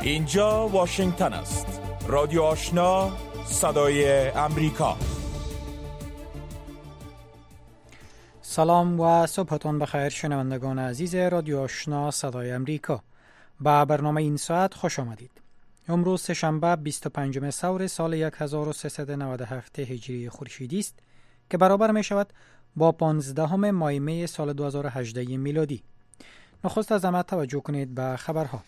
اینجا واشنگتن است. رادیو آشنا، صدای امریکا. سلام و صبحتون بخیر شنوندگان عزیز رادیو آشنا صدای امریکا. با برنامه این ساعت خوش آمدید. امروز سه‌شنبه 25 ثور سال 1397 هجری خورشیدی است که برابر می شود با 15 ماه می سال 2018 میلادی. نخست از همه توجه کنید به خبرها.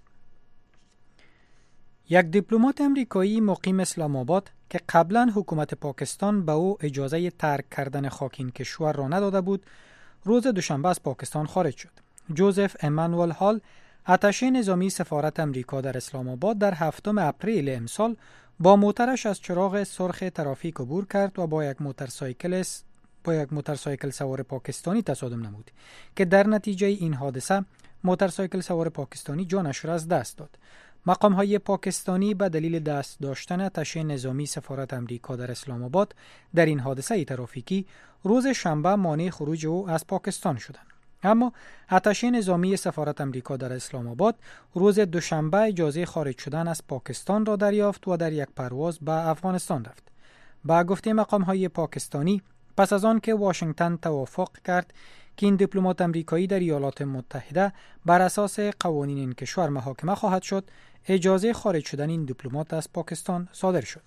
یک دیپلمات امریکایی مقیم اسلام آباد که قبلا حکومت پاکستان به او اجازه ترک کردن خاک این کشور را نداده بود، روز دوشنبه از پاکستان خارج شد. جوزف امانوئل هال، اتشه نظامی سفارت امریکا در اسلام آباد، در 7 اپریل امسال با موترش از چراغ سرخ ترافیک عبور کرد و با یک موتورسایکل سوار پاکستانی تصادم نمود که در نتیجه این حادثه موتورسایکل سوار پاکستانی جانش را از دست داد. مقام‌های پاکستانی به دلیل دست داشتن اتشه نظامی سفارت امریکا در اسلام آباد در این حادثه ترافیکی روز شنبه مانع خروج او از پاکستان شدند. اما اتشه نظامی سفارت امریکا در اسلام آباد روز دوشنبه اجازه خارج شدن از پاکستان را دریافت و در یک پرواز به افغانستان رفت. با گفته مقام‌های پاکستانی، پس از آن که واشنگتن توافق کرد که این دیپلمات امریکایی در ایالات متحده بر اساس قوانین این کشور محاکمه خواهد شد، اجازه خارج شدن این دیپلمات از پاکستان صادر شد.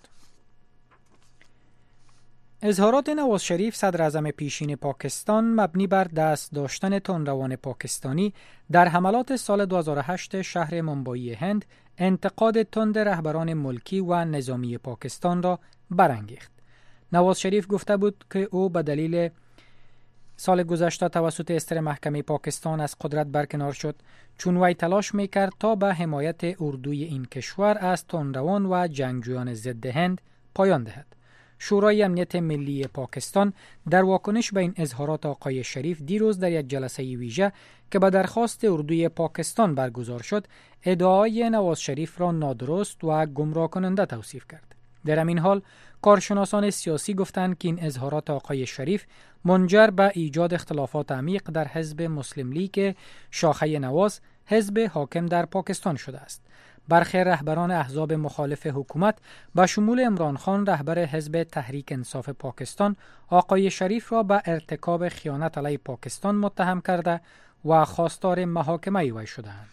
اظهارات نواز شریف صدر اعظم پیشین پاکستان مبنی بر دست داشتن تندروان پاکستانی در حملات سال 2008 شهر ممبئی هند انتقاد تند رهبران ملکی و نظامی پاکستان را برانگیخت. نواز شریف گفته بود که او به دلیل سال گذشته توسط استر محکمه پاکستان از قدرت برکنار شد، چون وی تلاش میکرد تا به حمایت اردوی این کشور از تندروان و جنگجویان ضد هند پایان دهد. شورای امنیت ملی پاکستان در واکنش به این اظهارات آقای شریف دیروز در یک جلسه ویژه که به درخواست اردوی پاکستان برگزار شد، ادعای نواز شریف را نادرست و گمراه کننده توصیف کرد. در همین حال کارشناسان سیاسی گفتند که این اظهارات آقای شریف منجر به ایجاد اختلافات عمیق در حزب مسلم لیگ شاخه نواز، حزب حاکم در پاکستان شده است. برخی رهبران احزاب مخالف حکومت به شمول عمران خان رهبر حزب تحریک انصاف پاکستان آقای شریف را به ارتکاب خیانت علیه پاکستان متهم کرده و خواستار محاکمه وی شده‌اند.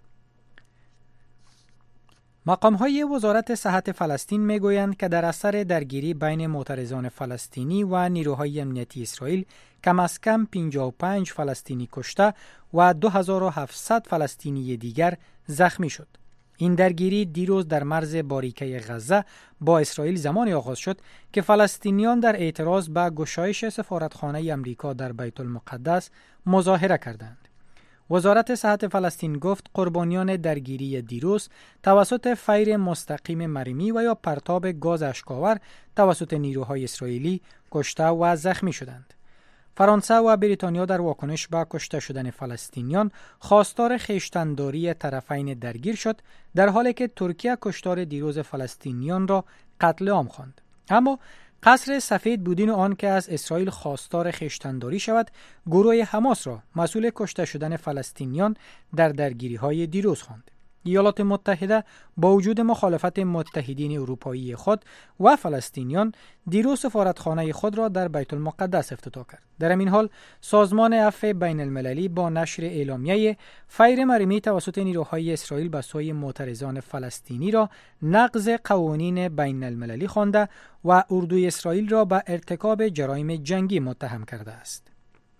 مقام‌های وزارت صحت فلسطین می‌گویند که در اثر درگیری بین معترضان فلسطینی و نیروهای امنیتی اسرائیل کم از کم 55 فلسطینی کشته و 2700 فلسطینی دیگر زخمی شد. این درگیری دیروز در مرز باریکه غزه با اسرائیل زمانی آغاز شد که فلسطینیان در اعتراض به گشایش سفارتخانه امریکا در بیت المقدس مظاهره کردند. وزارت صحت فلسطین گفت قربانیان درگیری دیروز توسط فیر مستقیم مرمی و یا پرتاب گاز اشک‌آور توسط نیروهای اسرائیلی کشته و زخمی شدند. فرانسه و بریتانیا در واکنش به کشته شدن فلسطینیان خواستار خویشتن‌داری طرفین درگیر شد، در حالی که ترکیه کشتار دیروز فلسطینیان را قتل عام خواند. اما قصر سفید بدون آن که از اسرائیل خواستار خویشتن‌داری شود، گروه حماس را مسئول کشته شدن فلسطینیان در درگیری‌های دیروز خواند. ایالات متحده با وجود مخالفت متحدین اروپایی خود و فلسطینیان دیروز سفارتخانه خود را در بیت المقدس افتتاح کرد. در همین حال سازمان عفو بین المللی با نشر اعلامیه فیر مرمی توسط نیروهای اسرائیل به سوی معترضان فلسطینی را نقض قوانین بین المللی خوانده و اردوی اسرائیل را به ارتکاب جرایم جنگی متهم کرده است.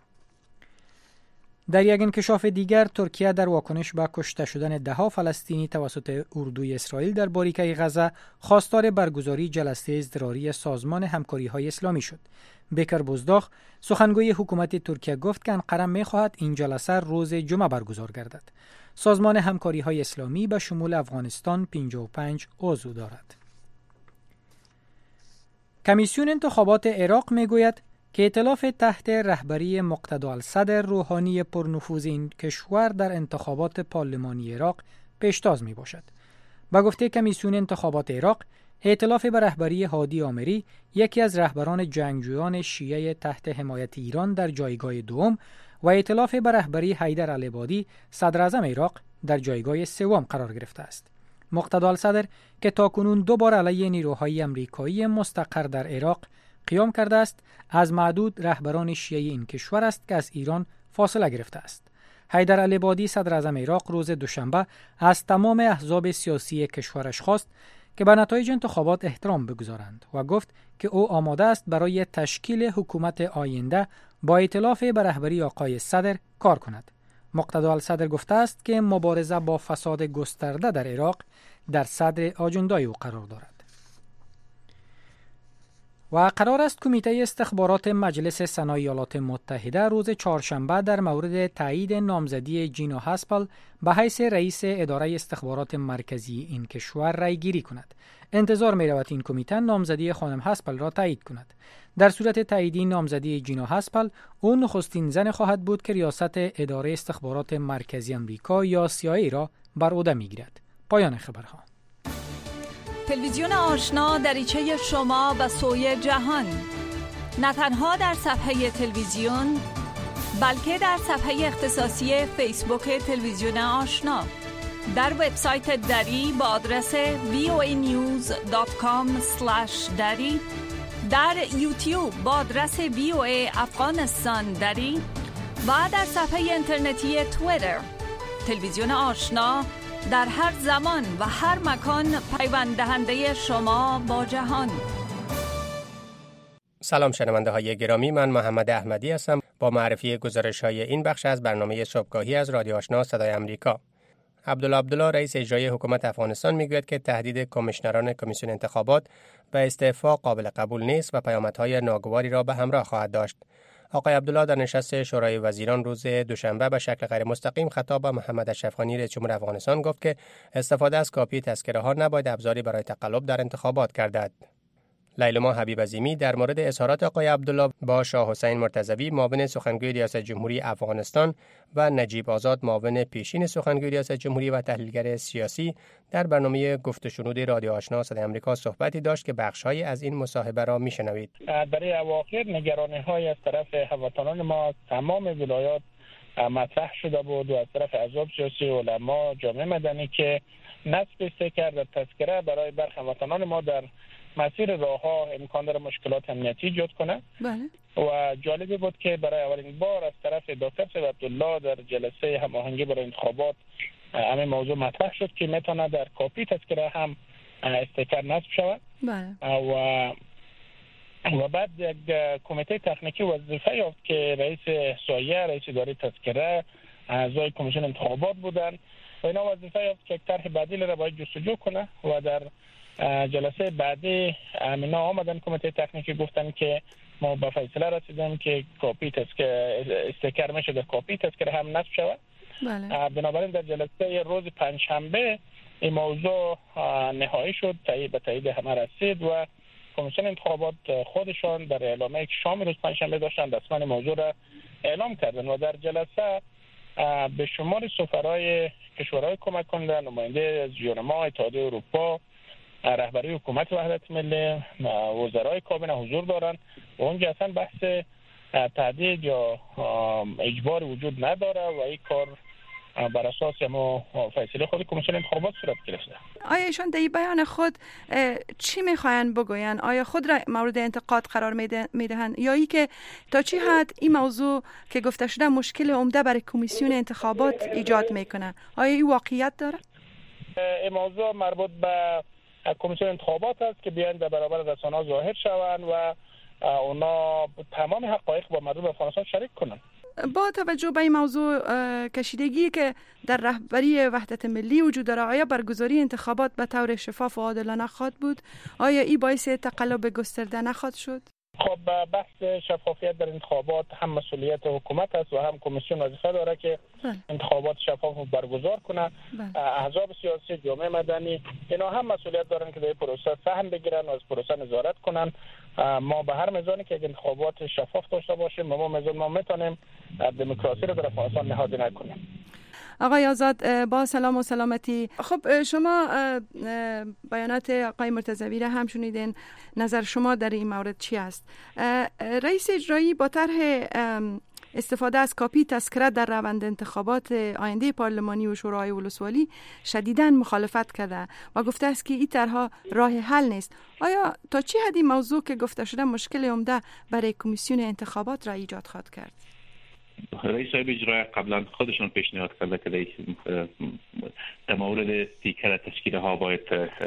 در یک انکشاف دیگر، ترکیه در واکنش به کشته شدن ده‌ها فلسطینی توسط اردوی اسرائیل در باریکه غزه خواستار برگزاری جلسه اضطراری سازمان همکاری‌های اسلامی شد. بکر بوزداغ، سخنگوی حکومت ترکیه، گفت که انقره می‌خواهد این جلسه روز جمعه برگزار گردد. سازمان همکاری‌های اسلامی به شمول افغانستان 55 عضو دارد. کمیسیون انتخابات عراق می‌گوید که ائتلاف تحت رهبری مقتدا الصدر روحانی پرنفوذ این کشور در انتخابات پارلمانی عراق پیشتاز می باشد. با گفته کمیسیون انتخابات عراق، ائتلاف به رهبری هادی آمری، یکی از رهبران جنگجویان شیعه تحت حمایت ایران، در جایگاه دوم و ائتلاف به رهبری حیدر العبادی، صدر اعظم عراق، در جایگاه سوم قرار گرفته است. مقتدی الصدر که تاکنون 2 بار علیه نیروهای امریکایی مستقر در عراق قیام کرده است، از معدود رهبران شیعه این کشور است که از ایران فاصله گرفته است. حیدر العبادی صدر اعظم عراق روز دوشنبه از تمام احزاب سیاسی کشورش خواست که به نتایج انتخابات احترام بگذارند و گفت که او آماده است برای تشکیل حکومت آینده با ائتلاف به رهبری آقای صدر کار کند. مقتدی الصدر گفته است که مبارزه با فساد گسترده در عراق در صدر آجندای او قرار دارد. و قرار است کمیته استخبارات مجلس سنا ایالات متحده روز چهارشنبه در مورد تایید نامزدی جینا هاسپل به حیث رئیس اداره استخبارات مرکزی این کشور رای گیری کند. انتظار می رود این کمیته نامزدی خانم هاسپل را تایید کند. در صورت تایید نامزدی جینا هاسپل، او نخستین زن خواهد بود که ریاست اداره استخبارات مرکزی آمریکا یا CIA را بر عهده می‌گیرد. پایان خبرها. تلویزیون آشنا دریچه شما به سوی جهان، نه تنها در صفحه تلویزیون بلکه در صفحه اختصاصی فیسبوک تلویزیون آشنا، در وبسایت دری با آدرس voanews.com/dari، در یوتیوب با آدرس VOA افغانستان دری و در صفحه اینترنتی توییتر. تلویزیون آشنا در هر زمان و هر مکان پیوند دهنده شما با جهان. سلام شنونده های گرامی، من محمد احمدی هستم با معرفی گزارش های این بخش از برنامه صبحگاهی از رادیو آشنا صدای آمریکا. عبدالله رئیس اجرایی حکومت افغانستان میگوید که تهدید کمیشنران کمیسیون انتخابات به استعفا قابل قبول نیست و پیامدهای ناگواری را به همراه خواهد داشت. آقای عبدالله در نشست شورای وزیران روز دوشنبه به شکل غیر مستقیم خطاب به محمد اشرف غنی رئیس جمهور افغانستان گفت که استفاده از کاپی تذکره ها نباید ابزاری برای تقلب در انتخابات گردد. لیلما حبیب عظیمی در مورد اظهارات آقای عبدالله با شاه حسین مرتضوی معاون سخنگوی ریاست جمهوری افغانستان و نجیب آزاد معاون پیشین سخنگوی ریاست جمهوری و تحلیلگر سیاسی در برنامه گفت و شنود رادیو آشنا صدای آمریکا صحبتی داشت که بخش‌هایی از این مصاحبه را میشنوید. برای اواخر نگرانی‌های از طرف هموطنان ما تمام ولایات مطرح شده بود و از طرف احزاب سیاسی، علما، جامعه مدنی که نصب استکر در تذکره برای برخی هموطنان ما در مسیر راه‌ها امکان داره مشکلات امنیتی ایجاد کنه. بله. و جالبی بود که برای اولین بار از طرف دکتر سید عبدالله در جلسه هماهنگی برای انتخابات همین موضوع مطرح شد که میتونه در کاپی تذکره هم استیکر نصب شود. بله. و بعد یک کمیته تکنیکی وظیفه یافت که رئیس احصایه، رئیس اداره تذکره، اعضای کمیسیون انتخابات بودن و اینا وظیفه یافت که یک طرح بدیل را باید جستجو کنه و در جلسه بعدی اینا آمدن کمیته تکنیکی گفتن که ما به فیصله رسیدیم که کاپی استیکر میشه در کاپی تذکره هم نصب شود. بله. بنابراین در جلسه روز پنجشنبه این موضوع نهایی شد، به تایید همه رسید و کمیسیون انتخابات خودشان در اعلامیه که شام روز پنجشنبه داشتن رسما موضوع را اعلام کردن و در جلسه به شمار سفرای کشورهای کمک کننده، نماینده از ژنوا، اتحادیه اروپا، رهبری حکومت وحدت ملی، وزرای کابینه حضور دارن و اونجا اصلا بحث تهدید یا اجبار وجود نداره و این کار بر اساس فیصله خود کمیسیون انتخابات صورت گرفته. آیا ایشان در بیان خود چی میخواین بگوین؟ آیا خود را مورد انتقاد قرار میدهند یا ای که تا چی حد این موضوع که گفته شده مشکل عمده برای کمیسیون انتخابات ایجاد میکنه؟ آیا این واقعیت داره؟ این موضوع مربوط به کمیسیون انتخابات است که بیان در برابر رسانه‌ها ظاهر شوند و اونا تمام حقایق با مردم افغانستان شریک کنند. با توجه به این موضوع کشیدگی که در رهبری وحدت ملی وجود داره، آیا برگزاری انتخابات به طور شفاف و عادلانه خواهد بود؟ آیا این باعث تقلب گسترده نخواهد شد؟ خب بحث شفافیت در انتخابات هم مسئولیت حکومت است و هم کمیسیون وظیفه داره که انتخابات شفاف برگزار کنه. احزاب سیاسی، جامعه مدنی اینا هم مسئولیت دارن که در پروسه سهم بگیرن و از پروسه نظارت کنن. ما به هر میزانی که انتخابات شفاف داشته باشیم ما میزان میتونیم دموکراسی رو در افغانستان نهادینه نکنیم. آقای آزاد با سلام و سلامتی. خب شما بیانات آقای مرتضوی را هم شنیدین، نظر شما در این مورد چی است؟ رئیس اجرایی با طرح استفاده از کاپی تذکره در روند انتخابات آینده پارلمانی و شورای ولسوالی شدیداً مخالفت کرده و گفته است که این طرح راه حل نیست. آیا تا چه حد این موضوع که گفته شده مشکل عمده برای کمیسیون انتخابات را ایجاد خواهد کرد؟ رئیس صاحب اجرایی قبلا خودشون پیشنهاد کرده که در مورد استیکر تشکیله ها باید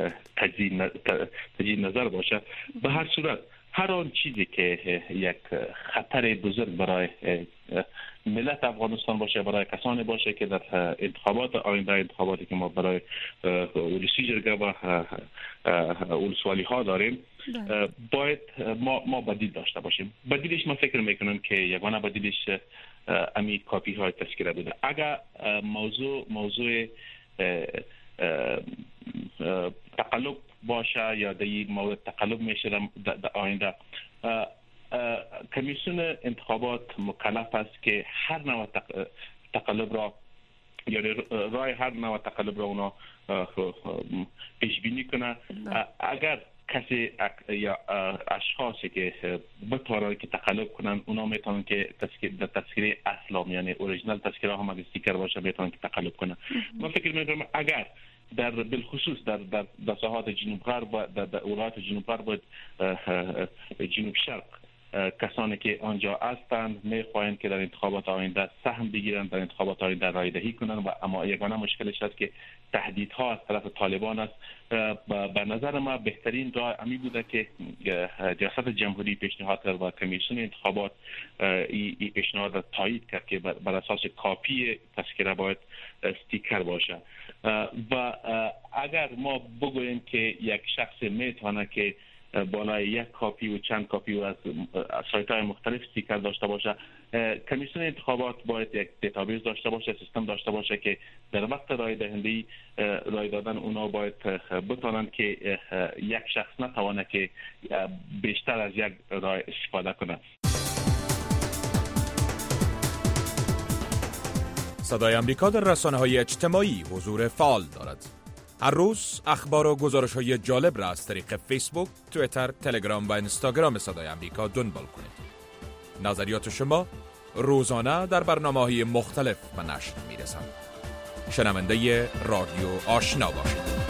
تجدید نظر باشه. به هر صورت هر آن چیزی که یک خطر بزرگ برای ملت افغانستان باشه، برای کسانی باشه که در انتخابات آینده، انتخاباتی که ما برای ولسی جرگه و ولسوالی ها داریم، باید ما بدیل داشته باشیم. بدیلش ما فکر میکنم که یگانه بدیلش امی کاپی های تذکره بوده. اگر موضوع تقلب باشه یا در این مورد تقلب میشه در آینده، کمیسیون انتخابات مکلف است که هر نوع تقلب را یا رای هر نوع تقلب را اونا پیش بینی کنه. اگر کسی یا اشخاصی که بتوانند که تقلب کنند، اونا میتونن که تذکره اصل یعنی اوریجینال تذکره هم اگه استیکر باشه میتونن که تقلب کنند. من فکر میکنم اگر در بالخصوص در ساحات جنوب غرب، در ولایات جنوب غرب جنوب شرق، کسانی که آنجا هستند میخواهند که در انتخابات آینده سهم بگیرند، در انتخابات آینده رای دهی کنند، و اما یگانه مشکلش است که تهدیدها از طرف طالبان است. به نظر ما بهترین راه امی بوده که ریاست جمهوری پیشنهاد کرد و کمیسیون انتخابات این پیشنهاد را تایید کرد که بر اساس کاپی تذکره باید استیکر باشه. و اگر ما بگوییم که یک شخص میتونه که بالای یک کاپی و چند کاپی و از سایت های مختلف استیکر داشته باشه، کمیسیون انتخابات باید یک دیتابیس داشته باشه، سیستم داشته باشه که در وقت رای دهندگی، رای دادن اونا باید بتونن که یک شخص نتوانه که بیشتر از یک رای استفاده کنه. صدای امریکا در رسانه‌های اجتماعی حضور فعال دارد. هر روز اخبار و گزارش‌های جالب را از طریق فیسبوک، توییتر، تلگرام و اینستاگرام صدای امریکا دنبال کنید. نظریات شما روزانه در برنامه‌های مختلف به نشر می‌رسند. شنونده رادیو آشنا باشید.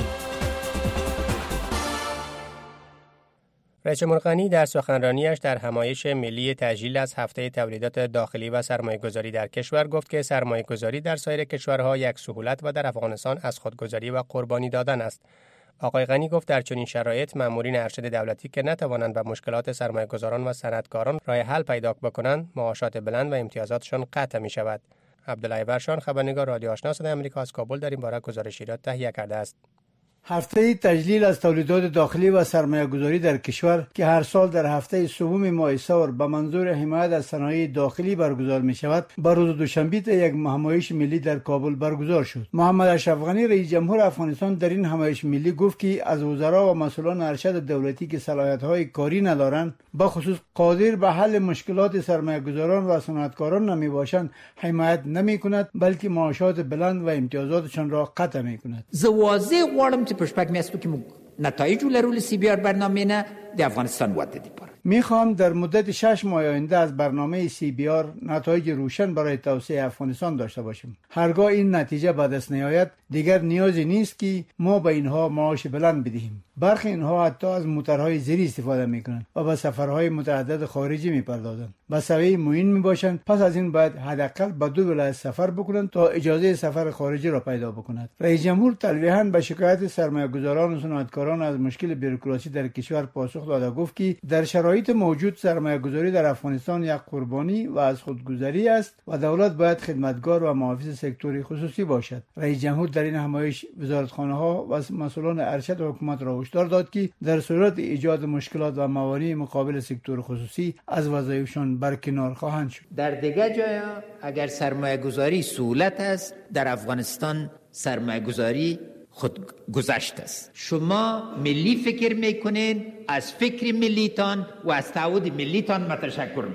رئیس جمهور غنی در سخنرانیش در همایش ملی تجلیل از هفته تولیدات داخلی و سرمایه‌گذاری در کشور گفت که سرمایه‌گذاری در سایر کشورها یک سهولت و در افغانستان از خودگذاری و قربانی دادن است. آقای غنی گفت در چنین شرایط مامورین ارشد دولتی که نتوانند به مشکلات سرمایه‌گذاران و صنعتکاران راه حل پیدا بکنند، معاشات بلند و امتیازاتشان قطع می‌شود. عبدالله ورشان، خبرنگار رادیو آشنا صدای آمریکا از کابل در این باره گزارشی را تهیه کرده است. هفته تجلیل از تولیدات داخلی و سرمایه‌گذاری در کشور که هر سال در هفته سوم ماه سور به منظور حمایت از صنایع داخلی برگزار می شود، بر روز دوشنبه یک همایش ملی در کابل برگزار شد. محمد اشرف غنی رئیس جمهور افغانستان در این همایش ملی گفت که از وزرا و مسئولان ارشد دولتی که صلاحیت‌های کاری ندارند، به خصوص قادر به حل مشکلات سرمایه‌گذاران و صنعتکاران نمی باشند، حمایت نمی کند، بلکه معاشات بلند و امتیازاتشان را قطع می کند. چې په شپږ میاشتو کې موږ نتایج لرو له سی بی آر برنامه نه د افغانستان وده دی پاره. میخوام در مدت 6 ماه آینده از برنامه سی بی آر نتایج روشن برای توسعه افغانستان داشته باشیم. هرگاه این نتیجه به دست نیاید، دیگر نیازی نیست که ما به اینها معاش بلند بدهیم. برخی اینها حتی از موتورهای زیری استفاده میکنند و به سفرهای متعدد خارجی میپردازند. به سوی معین میباشند، پس از این باید حداقل به 2 ولایت سفر بکنند تا اجازه سفر خارجی را پیدا بکنند. رئیس جمهور تلویحاً به شکایت سرمایه‌گذاران و صنعتکاران از مشکل بوروکراسی در کشور پاسخ داده گفت که در شرایط موجود سرمایه‌گذاری در افغانستان یک قربانی و از خودگذری است و دولت باید خدمتگار و محافظ سکتور خصوصی باشد. رئیس جمهور در این همایش وزارتخانه‌ها و مسئولان ارشد حکومت را هشدار داد که در صورت ایجاد مشکلات و موانع مقابل سکتور خصوصی از وظایفشان برکنار خواهند شد. در دیگر جایا اگر سرمایه‌گذاری سهولت است، در افغانستان سرمایه‌گذاری خود گذشت است. شما ملی فکر میکنین، از فکر ملیتان و از تعهد ملیتان متشکر میکنین.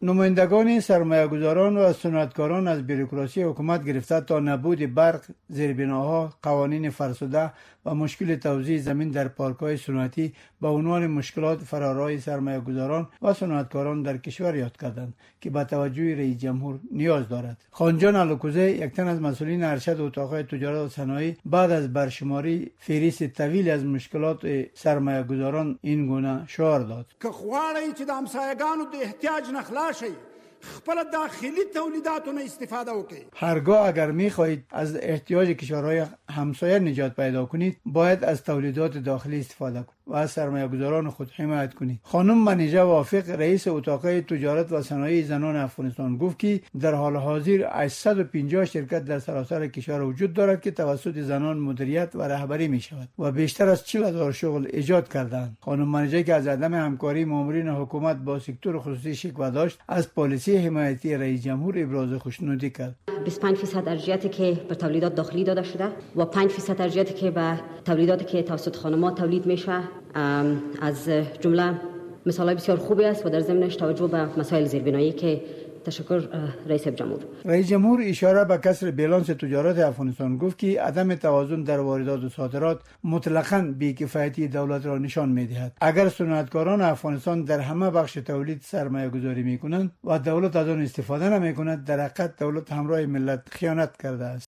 نمایندگان سرمایه‌گذاران و صنعتکاران از بوروکراسی حکومت گرفته تا نبود برق، زیربناها، قوانین فرسوده و مشکل توزیع زمین در پارک‌های صنعتی به عنوان مشکلات فرارای سرمایه‌گذاران و صنعتکاران در کشور یاد کردند که به توجه رئیس جمهور نیاز دارد. خانجان الوکوزه، یک تن از مسئولین ارشد اتاق تجارت و صنایع، بعد از برشماری فهرست طویل از مشکلات سرمایه‌گذاران این گونه شعار داد: که غواړئ چې د همسایگانو د احتیاج نه خلاص شئ، خپل داخلي تولیداتونه استفاده وکړئ. هرگاه اگر می‌خواهید از احتیاج کشورهای همسایه نجات پیدا کنید، باید از تولیدات داخلی استفاده کنید و از سرمایه‌گذاران خود حمایت کنید. خانم منیژه وافق، رئیس اتاق تجارت و صنایع زنان افغانستان، گفت که در حال حاضر 850 شرکت در سراسر کشور وجود دارد که توسط زنان مدیریت و رهبری می‌شود و بیشتر از 40,000 شغل ایجاد کردند. خانم منیژه که از عدم همکاری مامورین حکومت با سکتور خصوصی شکوه داشت، از پالیسی حمایتی رئیس جمهور ابراز خوشنودی کرد. 25% ارجحیتی که به تولیدات داخلی داده شده و 5% ارجحیتی که به تولیداتی که توسط خانم‌ها تولید میشه از جمله مثالای بسیار خوبی است و در ضمنش توجه به مسائل زیربنایی که تشکر رئیس جمهور. رئیس جمهور اشاره به کسر بیلانس تجارت افغانستان گفت که عدم توازن در واردات و صادرات مطلقاً بی‌کفایتی دولت را نشان می‌دهد. اگر صنعتکاران افغانستان در همه بخش تولید سرمایه‌گذاری می‌کنند و دولت از آن استفاده نمی‌کند، در حقیقت دولت همراه ملت خیانت کرده است.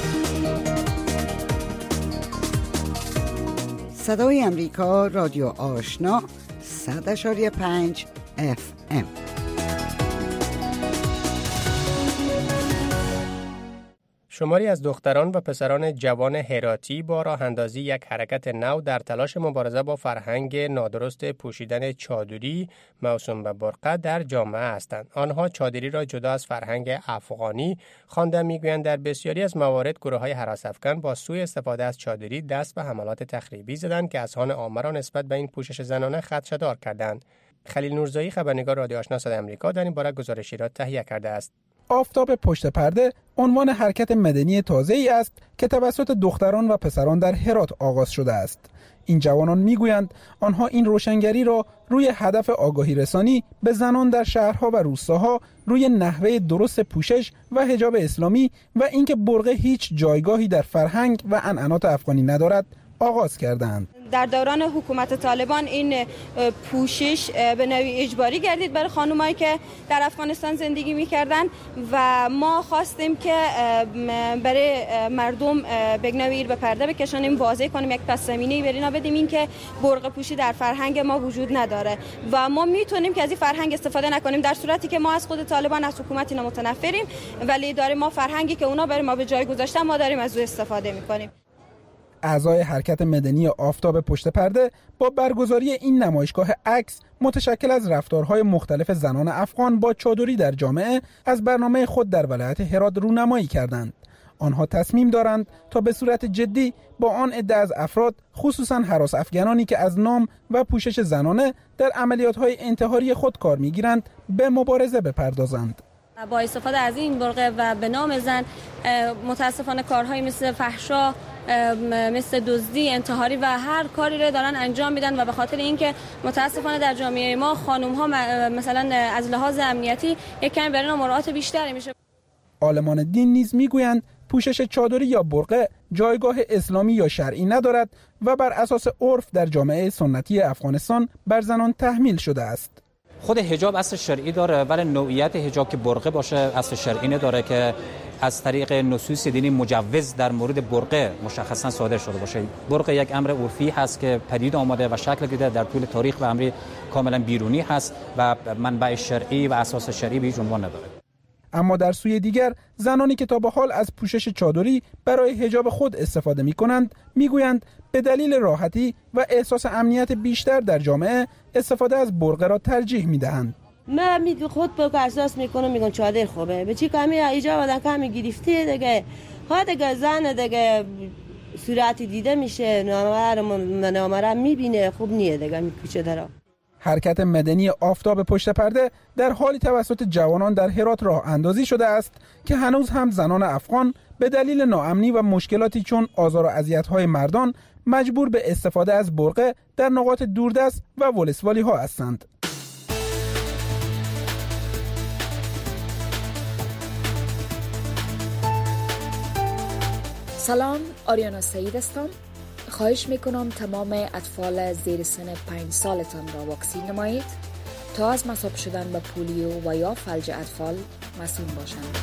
صدای امریکا، رادیو آشنا، 100.5 FM. شماری از دختران و پسران جوان هراتی با راه اندازی یک حرکت نو در تلاش مبارزه با فرهنگ نادرست پوشیدن چادری موسوم به برقه در جامعه هستند. آنها چادری را جدا از فرهنگ افغانی خوانده میگویند در بسیاری از موارد گروه‌های هراس‌افکن با سوء استفاده از چادری دست به حملات تخریبی زدند که اذهان عامه را نسبت به این پوشش زنانه خدشه‌دار کردند. خلیل نورزایی، خبرنگار رادیو آشنا صدای آمریکا، در این باره گزارشی را تهیه کرده است. آفتاب پشت پرده عنوان حرکت مدنی تازه‌ای است که توسط دختران و پسران در هرات آغاز شده است. این جوانان میگویند آنها این روشنگری را روی هدف آگاهی رسانی به زنان در شهرها و روستاها روی نحوه درست پوشش و حجاب اسلامی و اینکه برقه هیچ جایگاهی در فرهنگ و عنعنات افغانی ندارد آغاز کردند. در دوران حکومت طالبان این پوشش به نوعی اجباری گردید برای خانمایی که در افغانستان زندگی می‌کردند و ما خواستیم که برای مردم به نوعی به پرده بکشانیم، واضح کنیم، یک پس‌زمینه‌ای بر اینا بدیم این که برقه پوشی در فرهنگ ما وجود نداره و ما میتونیم که از این فرهنگ استفاده نکنیم، در صورتی که ما از خود طالبان، از حکومت اینا متنفریم، ولی داریم ما فرهنگی که اونا برای ما به جای گذاشتن ما داریم از او استفاده می‌کنیم. اعضای حرکت مدنی آفتاب پشت پرده با برگزاری این نمایشگاه عکس متشکل از رفتارهای مختلف زنان افغان با چادری در جامعه از برنامه خود در ولایت هرات رونمایی کردند. آنها تصمیم دارند تا به صورت جدی با آن عده از افراد، خصوصاً هراس افغانانی که از نام و پوشش زنانه در عملیات‌های انتحاری خود کار می‌گیرند، به مبارزه بپردازند. با استفاده از این برقه و به نام زن متاسفانه کارهایی مثل فحشا، مثل دزدی، انتحاری و هر کاری رو دارن انجام میدن و به خاطر اینکه متاسفانه در جامعه ما خانم ها مثلا از لحاظ امنیتی یک کمی برای مراعات بیشتری میشه. عالمان دین نیز میگویند پوشش چادری یا برقه جایگاه اسلامی یا شرعی ندارد و بر اساس عرف در جامعه سنتی افغانستان بر زنان تحمیل شده است. خود حجاب اصل شرعی داره، ولی نوعیت حجاب که برقه باشه اصل شرعی نداره که از طریق نصوص دینی مجوز در مورد برقه مشخصا صادر شده باشه. برقه یک امر عرفی هست که پدید آمده و شکل گرفته در طول تاریخ و امر کاملا بیرونی هست و منبع شرعی و اساس شرعی به هیچ عنوان نداره. اما در سوی دیگر زنانی که تا به حال از پوشش چادری برای حجاب خود استفاده می‌کنند می‌گویند به دلیل راحتی و احساس امنیت بیشتر در جامعه استفاده از برقه را ترجیح می‌دهند. من خود به احساس میکنم میگن چادر خوبه، به چی کمی ایجاب آدم کمی گرفته دیگه، ها دیگه زن دیگه صورتی دیده میشه، نامره میبینه، خوب نیه دیگه میپوشه درا. حرکت مدنی آفتاب پشت پرده در حالی توسط جوانان در هرات راه اندازی شده است که هنوز هم زنان افغان به دلیل ناامنی و مشکلاتی چون آزار و اذیت‌های مردان مجبور به استفاده از برقه در نقاط دوردست و ولسوالی ها هستند. سلام، آریانا سعید هستم. خواهش میکنم تمام اطفال زیر سن 5 سالتان را واکسین نمایید تا از مصاب شدن به پولیو و یا فلج اطفال مسئول باشند.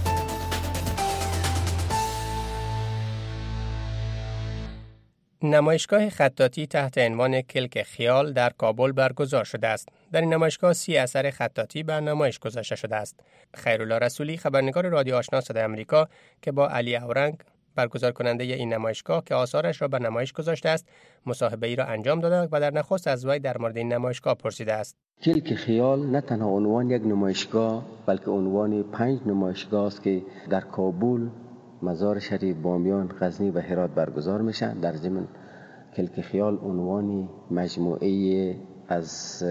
نمایشگاه خطاطی تحت عنوان کلک خیال در کابل برگزار شده است. در این نمایشگاه 30 اثر خطاطی بر نمایش گذاشته شده است. خیرالله رسولی، خبرنگار رادیو آشنا صدای آمریکا که با علی اورنگ برگزار کننده این نمایشگاه که آثارش را به نمایش گذاشته است، مصاحبه ای را انجام داده و در نخست از وی در مورد این نمایشگاه پرسیده است. کلک خیال نه تنها عنوان یک نمایشگاه بلکه عنوان 5 نمایشگاه است که در کابل، مزار شریف، بامیان، غزنی و هرات برگزار میشن. در ضمن کلک خیال عنوان مجموعه از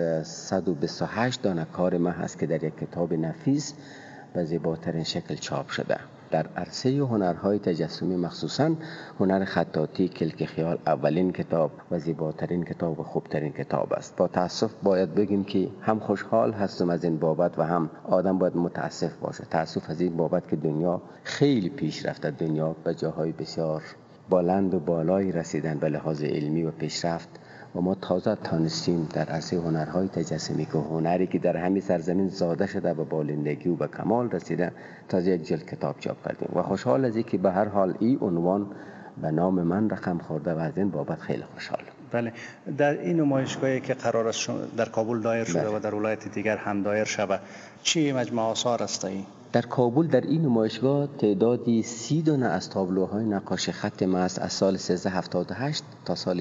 128 دانه کار من هست که در یک کتاب نفیس به زیباترین شکل چاپ شده. در عرصه هنرهای تجسمی مخصوصاً هنر خطاطی کلک خیال اولین کتاب و زیباترین کتاب و خوبترین کتاب است. با تأسف باید بگیم که هم خوشحال هستم از این بابت و هم آدم باید متاسف باشه. تأسف از این بابت که دنیا خیلی پیش رفته، دنیا به جاهای بسیار بلند و بالایی رسیدن به لحاظ علمی و پیشرفت و ما تازه تانستیم در عرصه هنرهای تجسمی که هنری که در همین سرزمین زاده شده و بالندگی و به کمال رسیده تازه یک جلد کتاب چاپ کردیم و خوشحال از اینکه به هر حال این عنوان به نام من رقم خورده و از این بابت خیلی خوشحالم. بله، در این نمایشگاهی که قرار است در کابل دایر شده و در ولایت دیگر هم دایر شود، چی مجموعه آثار است این؟ در کابل در این نمایشگاه تعدادی 30 دانه از تابلوهای نقاشی خط من است از سال 1378 تا سال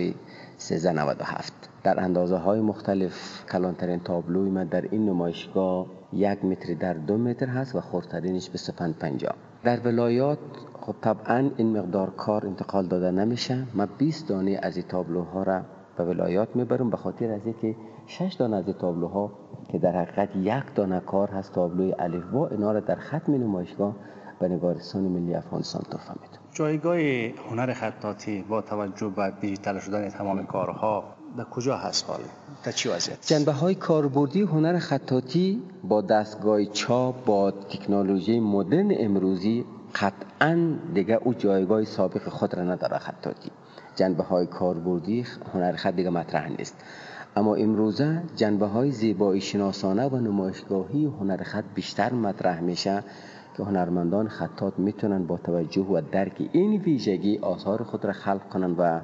1397. در اندازه های مختلف. کلانترین تابلوی من در این نمایشگاه 1 متر در 2 متر هست و خردترینش 25. در ولایات خب طبعا این مقدار کار انتقال داده نمیشه. من 20 دانه از این تابلوها را به ولایات میبرم به خاطر از اینکه 6 دانه از این تابلوها که در حقیقت 1 دانه کار هست تابلوی الفبا، اینا را در ختم نمایشگاه به نگارستان ملی افغانستان تحفه میدم. جایگاه هنر خطاطی با توجه به دیجیتال شدن تمام کارها در کجا هست حالا؟ در چی وضعیت؟ جنبه‌های کاربردی هنر خطاطی با دستگاه چاپ با تکنولوژی مدرن امروزی قطعاً دیگه او جایگاه سابق خود را نداره. خطاطی جنبه‌های کاربردی هنر خط دیگه مطرح نیست، اما امروزه جنبه‌های زیبایی شناسانه و نمایشگاهی هنر خط بیشتر مطرح میشه که هنرمندان خطاط میتونن با توجه و درک این ویژگی آثار خود را خلق کنن و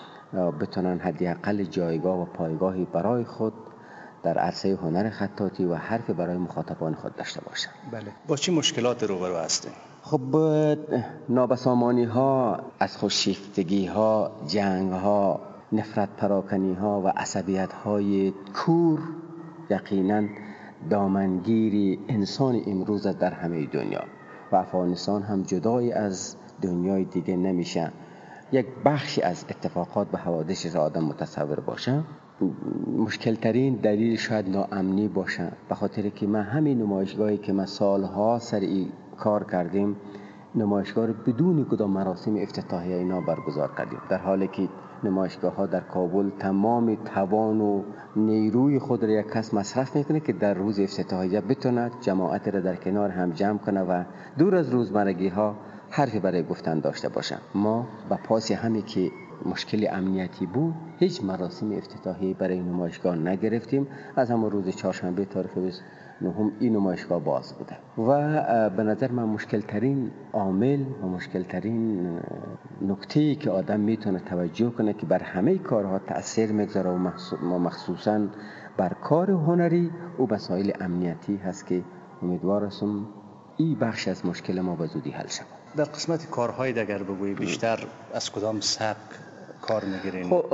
بتونن حداقل جایگاه و پایگاهی برای خود در عرصه هنر خطاطی و حرف برای مخاطبان خود داشته باشن. بله. با چه مشکلات روبرو هستید؟ خب نابسامانی ها، از خودشیفتگی ها، جنگ ها، نفرت پراکنی ها و عصبیت های کور یقینا دامنگیری انسان امروز در همه دنیا و افغانستان هم جدای از دنیای دیگه نمیشه. یک بخشی از اتفاقات و حوادث را آدم متصور باشه. مشکل ترین دلیل شاید ناامنی باشه، به خاطر که من همین نمایشگاهی که ما سالها سر این کار کردیم، نمایشگاه رو بدون کدام مراسم افتتاحیه اینا برگزار کردیم، در حالی که نمایشگاه ها در کابل تمام توان و نیروی خود را یک کس مصرف میکنه که در روز افتتاحیه بتونه جماعت را در کنار هم جمع کنه و دور از روزمرگی ها حرفی برای گفتن داشته باشه. ما با پاس همی که مشکل امنیتی بود هیچ مراسم افتتاحی برای نمایشگاه نگرفتیم. از همون روز چهارشنبه تاریخ 29 این نمایشگاه باز بوده و به نظر من مشکل ترین عامل و مشکل ترین نکته‌ای که آدم میتونه توجه کنه که بر همه کارها تأثیر میگذاره و مخصوصاً بر کار هنری و مسائل امنیتی هست که امیدوار هستم این بخش از مشکل ما به زودی حل شود. در قسمت کارهای دیگر بگویی بیشتر از کدام سبک کار میگیرین؟ خب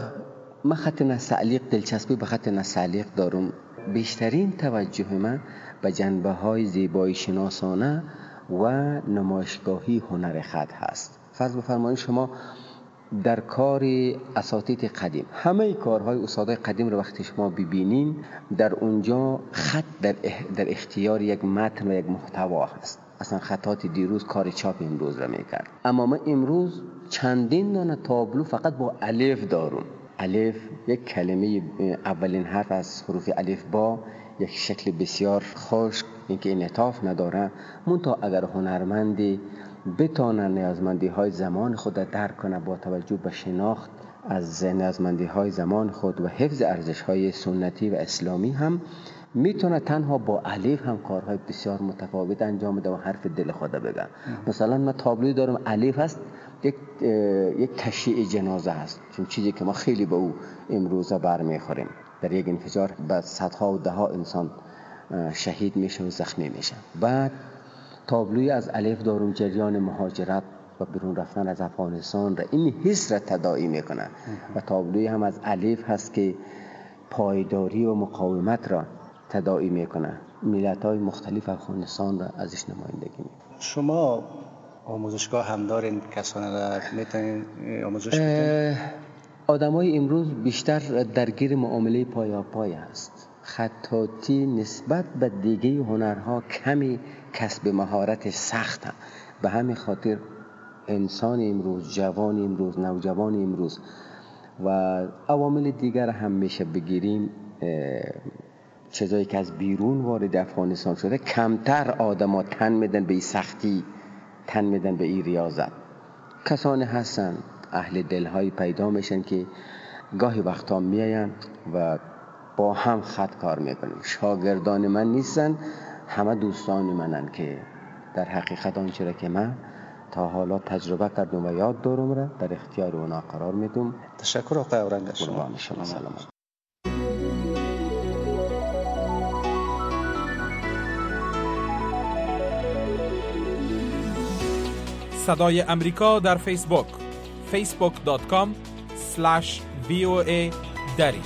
من خط نستعلیق دلچسبی به خط نستعلیق دارم. بیشترین توجه من به جنبه های زیبایی شناسانه و نمایشگاهی هنر خط هست. فرض بفرمایید شما در کار اساتید قدیم، همه کارهای استادای قدیم رو وقتی شما ببینین، در اونجا خط در اختیار یک متن و یک محتوا هست. اصلا خطات دیروز کار چاپ امروز را میکرد، اما ما امروز چندین دانه تابلو فقط با الف دارون. الف یک کلمه، اولین حرف از حروف الف با یک شکل بسیار خشک، اینکه انعطاف نداره. منتها اگر هنرمندی بتانن نیازمندی‌های زمان خود را درک کنه با توجه به شناخت از نیازمندی‌های زمان خود و حفظ ارزش‌های سنتی و اسلامی هم میتونه تنها با الف هم کارهای بسیار متفاوت انجام بده و حرف دل خود بگه. مثلا من تابلوی دارم، الف هست، یک تشییع جنازه هست، چون چیزی که ما خیلی به او امروزه برمیخوریم. در یک انفجار به صدها و دهها انسان شهید میشه و زخمی میشه. بعد تابلوی از الف دارم، جریان مهاجرت و بیرون رفتن از افغانستان را، این حس را تداعی میکنه. و تابلوی هم از الف هست که پایداری و مقاومت را تداعی میکنه، ملت‌های مختلف افغانستان را ازش نمایندگی میکنه. شما آموزشگاه هم دارین، کسانی را میتونین آموزش بدین؟ آدمای امروز بیشتر درگیر معامله پایاپای هست. خطاطی نسبت به دیگه هنرها کمی کسب مهارت سخت. به همین خاطر انسان امروز، جوان امروز، نوجوان امروز و عوامل دیگر هم میشه بگیریم، چیزایی که از بیرون وارد افغانستان شده، کمتر آدما تن میدن به این سختی، تن میدن به این ریاضت. کسانی هستن اهل دلهایی پیدا میشن که گاهی وقتا میاین و با هم خط کار میکنیم. شاگردان من نیستن، همه دوستان منن که در حقیقت آنچه را که من تا حالا تجربه کردم و یاد دارم را در اختیار اونا قرار میدم. تشکر آقای اورنگ. شما سلامت. صدای امریکا در فیسبوک facebook.com/VOA دری.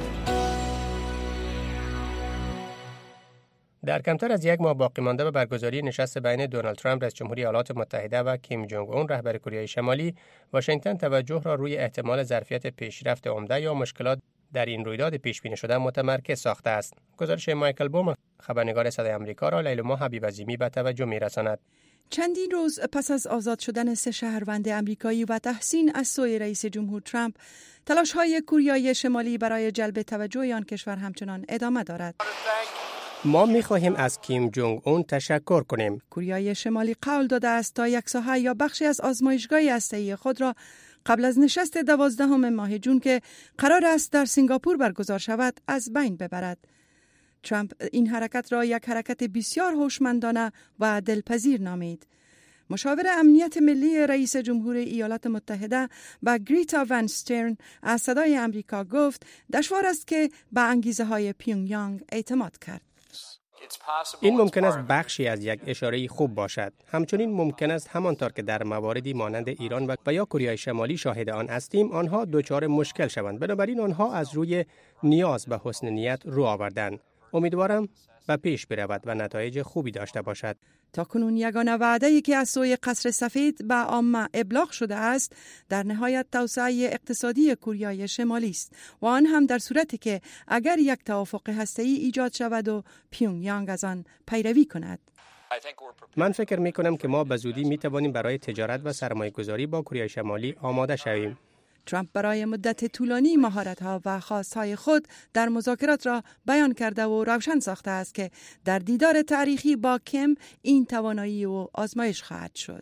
در کمتر از یک ماه باقی مانده به برگزاری نشست بین دونالد ترامپ رئیس جمهوری ایالات متحده و کیم جونگ اون رهبر کره شمالی، واشنگتن توجه را روی احتمال ظرفیت پیشرفت عمده یا مشکلات در این رویداد پیش بینی شده متمرکز ساخته است. گزارش مایکل بوم، خبرنگار صدای آمریکا، را لیلما حبیب عظیمی به توجه می‌رساند. چندین روز پس از آزاد شدن 3 شهروند آمریکایی و تحسین از سوی رئیس جمهور ترامپ، تلاش‌های کوریای شمالی برای جلب توجه آن کشور همچنان ادامه دارد. ما می‌خواهیم از کیم جونگ اون تشکر کنیم. کوریای شمالی قول داده است تا یک ساحه یا بخشی از آزمایشگاه هسته‌ای خود را قبل از نشست 12 ماه جون که قرار است در سنگاپور برگزار شود از بین ببرد. ترامپ این حرکت را یک حرکت بسیار هوشمندانه و دلپذیر نامید. مشاور امنیت ملی رئیس جمهور ایالات متحده با گریتا ون استرن از صدای آمریکا گفت دشوار است که به انگیزه های پیونگیانگ اعتماد کرد. این ممکن است بخشی از یک اشاره خوب باشد. همچنین ممکن است همانطور که در مواردی مانند ایران و یا کره شمالی شاهد آن هستیم، آنها دچار مشکل شوند. بنابراین آنها از روی نیاز به حسن نیت رو آوردند. امیدوارم به پیش برود و نتایج خوبی داشته باشد. تاکنون یگانه وعده‌ای که از سوی قصر سفید به عامه ابلاغ شده است در نهایت توسعه اقتصادی کوریای شمالی است و آن هم در صورتی که اگر یک توافق هسته‌ای ایجاد شود و پیونگیانگ از آن پیروی کند. من فکر می کنم که ما به زودی می توانیم برای تجارت و سرمایه‌گذاری با کره شمالی آماده شویم. ترامپ برای مدت طولانی مهارت‌ها و خواست‌های خود در مذاکرات را بیان کرده و روشن ساخته است که در دیدار تاریخی با کیم این توانایی و آزمایش خواهد شد.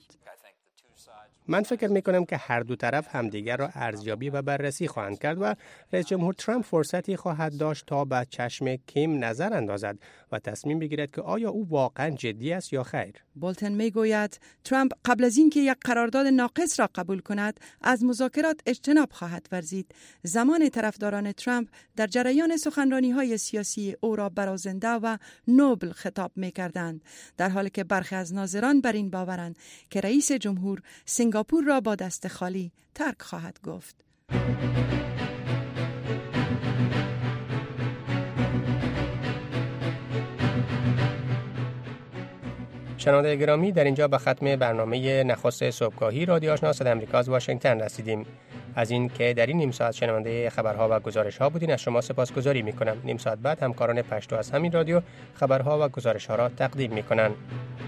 من فکر می کنم که هر دو طرف همدیگر را ارزیابی و بررسی خواهند کرد و رئیس جمهور ترامپ فرصتی خواهد داشت تا به چشم کیم نظر اندازد و تصمیم بگیرد که آیا او واقعا جدی است یا خیر. بولتن می گوید ترامپ قبل از اینکه یک قرارداد ناقص را قبول کند از مذاکرات اجتناب خواهد ورزید. زمان طرفداران ترامپ در جریان سخنرانی‌های سیاسی او را برازنده و نوبل خطاب می کردند، در حالی که برخی از ناظران بر این باورند که رئیس جمهور سنگاپور را با دست خالی ترک خواهد گفت. شنونده گرامی، در اینجا به ختم برنامه نخست صبحگاهی رادیو آشنا صدای آمریکا از واشنگتن رسیدیم. از این که در این نیم ساعت شنونده خبرها و گزارش‌ها بودین از شما سپاسگزاری می‌کنم. نیم ساعت بعد همکاران پشتو از همین رادیو خبرها و گزارش‌ها را تقدیم می‌کنند.